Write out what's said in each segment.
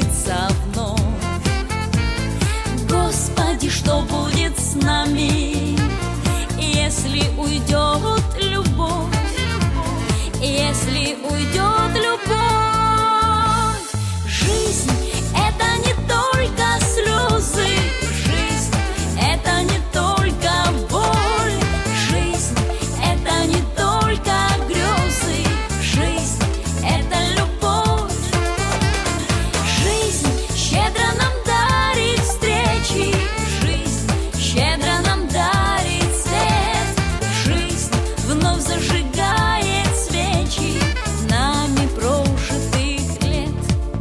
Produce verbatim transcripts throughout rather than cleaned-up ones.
встретиться вновь. Господи, что будет с нами, если уйдет любовь, если уйдет любовь? Жизнь — это не только слезы, жизнь — это не только боль, жизнь — это не только грезы, жизнь — это любовь. Жизнь щедро нам дарит встречи, жизнь щедро нам дарит свет, жизнь вновь зажигает свечи нами прожитых лет.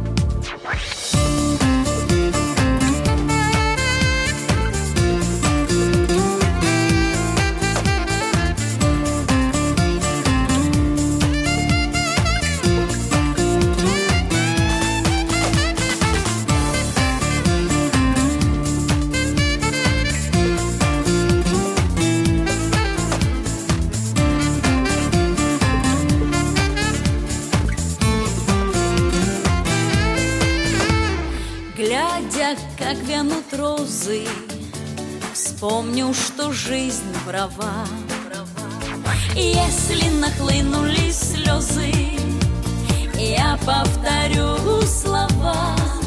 Глядя, как вянут розы, вспомню, что жизнь права. Если нахлынули слезы, я повторю слова.